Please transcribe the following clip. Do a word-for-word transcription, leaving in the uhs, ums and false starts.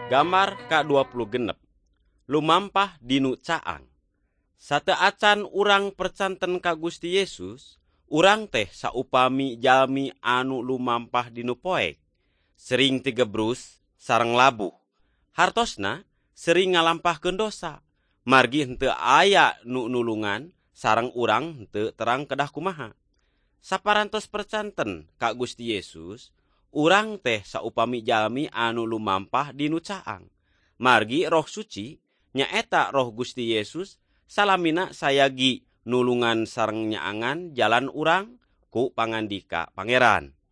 Gambar ka dua puluh genep. Lumampah dinu caang. Sateuacan urang percanten ka Gusti Yesus, urang teh saupami jalmi anu lumampah dinu poek, sering tigebrus sareng labuh. Hartosna sering ngalampahkeun dosa, margi henteu aya nu nulungan sareng urang henteu terang kedah kumaha. Saparantos percanten ka Gusti Yesus, urang teh saupami jalmi anu lumampah dinu caang. Margi Roh Suci nyaeta Roh Gusti Yesus salamina sayagi nulungan sareng nyaangan jalan urang ku pangandika Pangeran.